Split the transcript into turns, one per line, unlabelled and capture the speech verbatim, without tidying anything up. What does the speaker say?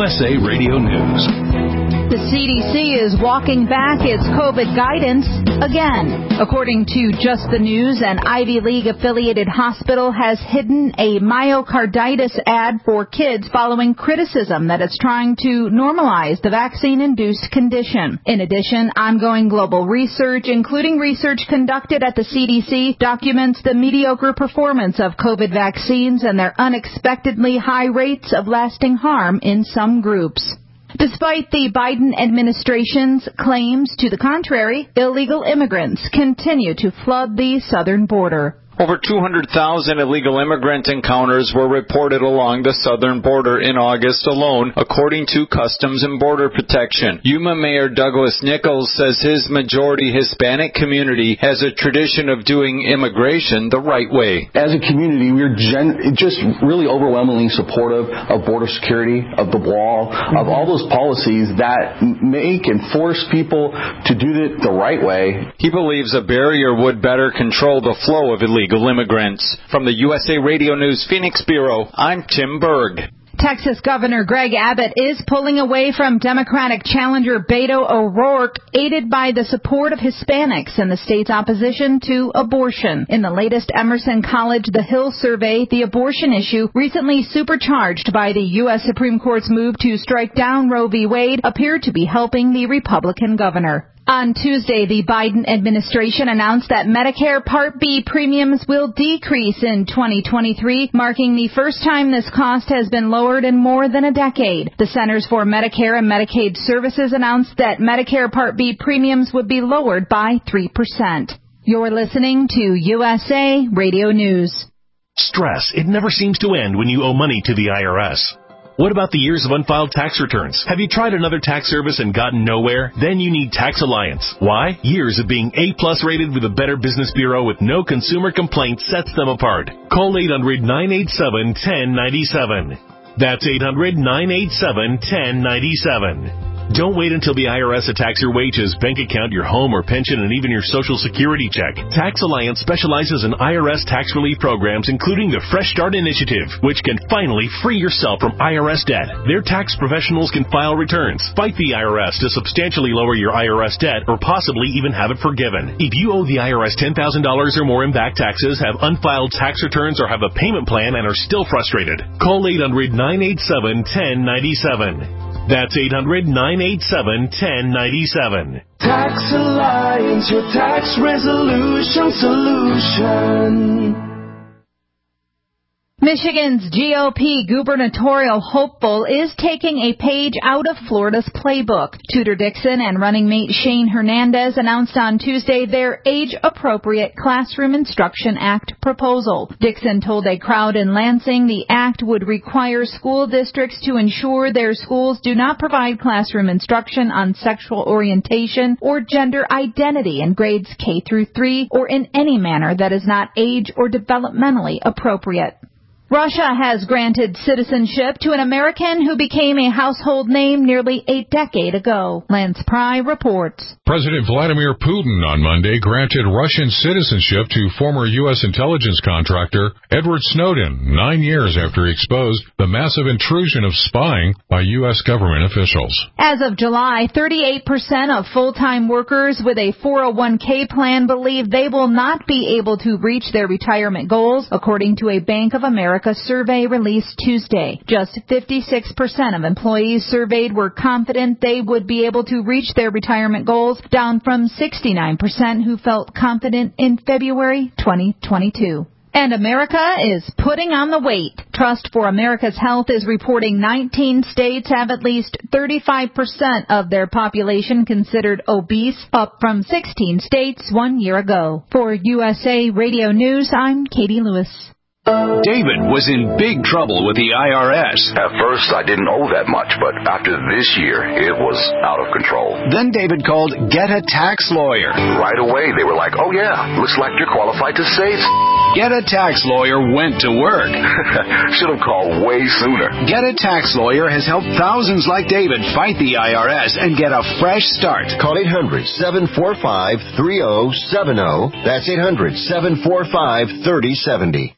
S A Radio News.
The C D C is walking back its COVID guidance again. According to Just the News, an Ivy League-affiliated hospital has hidden a myocarditis ad for kids following criticism that it's trying to normalize the vaccine-induced condition. In addition, ongoing global research, including research conducted at the C D C, documents the mediocre performance of COVID vaccines and their unexpectedly high rates of lasting harm in some groups. Despite the Biden administration's claims to the contrary, illegal immigrants continue to flood the southern border.
Over two hundred thousand illegal immigrant encounters were reported along the southern border in August alone, according to Customs and Border Protection. Yuma Mayor Douglas Nichols says his majority Hispanic community has a tradition of doing immigration the right way.
As a community, we're gen- just really overwhelmingly supportive of border security, of the wall, of all those policies that make and force people to do it the right way.
He believes a barrier would better control the flow of illegal immigrants. From the U S A Radio News Phoenix Bureau, I'm Tim Berg.
Texas Governor Greg Abbott is pulling away from Democratic challenger Beto O'Rourke, aided by the support of Hispanics in the state's opposition to abortion. In the latest Emerson College The Hill survey, the abortion issue, recently supercharged by the U S Supreme Court's move to strike down Roe v. Wade, appeared to be helping the Republican governor. On Tuesday, the Biden administration announced that Medicare Part B premiums will decrease in twenty twenty-three, marking the first time this cost has been lowered in more than a decade. The Centers for Medicare and Medicaid Services announced that Medicare Part B premiums would be lowered by three percent. You're listening to U S A Radio News.
Stress. It never seems to end when you owe money to the I R S. What about the years of unfiled tax returns? Have you tried another tax service and gotten nowhere? Then you need Tax Alliance. Why? Years of being A-plus rated with a Better Business Bureau with no consumer complaints sets them apart. Call eight hundred, nine eight seven, one zero nine seven. That's eight hundred, nine eight seven, one zero nine seven. Don't wait until the I R S attacks your wages, bank account, your home or pension, and even your Social Security check. Tax Alliance specializes in I R S tax relief programs, including the Fresh Start Initiative, which can finally free yourself from I R S debt. Their tax professionals can file returns, fight the I R S to substantially lower your I R S debt, or possibly even have it forgiven. If you owe the I R S ten thousand dollars or more in back taxes, have unfiled tax returns, or have a payment plan and are still frustrated, call eight hundred, nine eight seven, one zero nine seven. That's eight hundred, nine eight seven, one zero nine seven.
Tax Alliance, your tax resolution solution.
Michigan's G O P gubernatorial hopeful is taking a page out of Florida's playbook. Tudor Dixon and running mate Shane Hernandez announced on Tuesday their Age-Appropriate Classroom Instruction Act proposal. Dixon told a crowd in Lansing the act would require school districts to ensure their schools do not provide classroom instruction on sexual orientation or gender identity in grades K through three or in any manner that is not age or developmentally appropriate. Russia has granted citizenship to an American who became a household name nearly a decade ago. Lance Pry reports.
President Vladimir Putin on Monday granted Russian citizenship to former U S intelligence contractor Edward Snowden, nine years after he exposed the massive intrusion of spying by U S government officials.
As of July, thirty-eight percent of full-time workers with a four oh one k plan believe they will not be able to reach their retirement goals, according to a Bank of America A survey released Tuesday. Just fifty-six percent of employees surveyed were confident they would be able to reach their retirement goals, down from sixty-nine percent who felt confident in February twenty twenty-two. And America is putting on the weight. Trust for America's Health is reporting nineteen states have at least thirty-five percent of their population considered obese, up from sixteen states one year ago. For U S A Radio News, I'm Katie Lewis.
David was in big trouble with the I R S.
At first, I didn't owe that much, but after this year, it was out of control.
Then David called Get a Tax Lawyer.
Right away, they were like, oh yeah, looks like you're qualified to save.
Get a Tax Lawyer went to work.
Should have called way sooner.
Get a Tax Lawyer has helped thousands like David fight the I R S and get a fresh start.
Call eight hundred, seven four five, three oh seven oh. That's eight hundred, seven four five, three oh seven oh.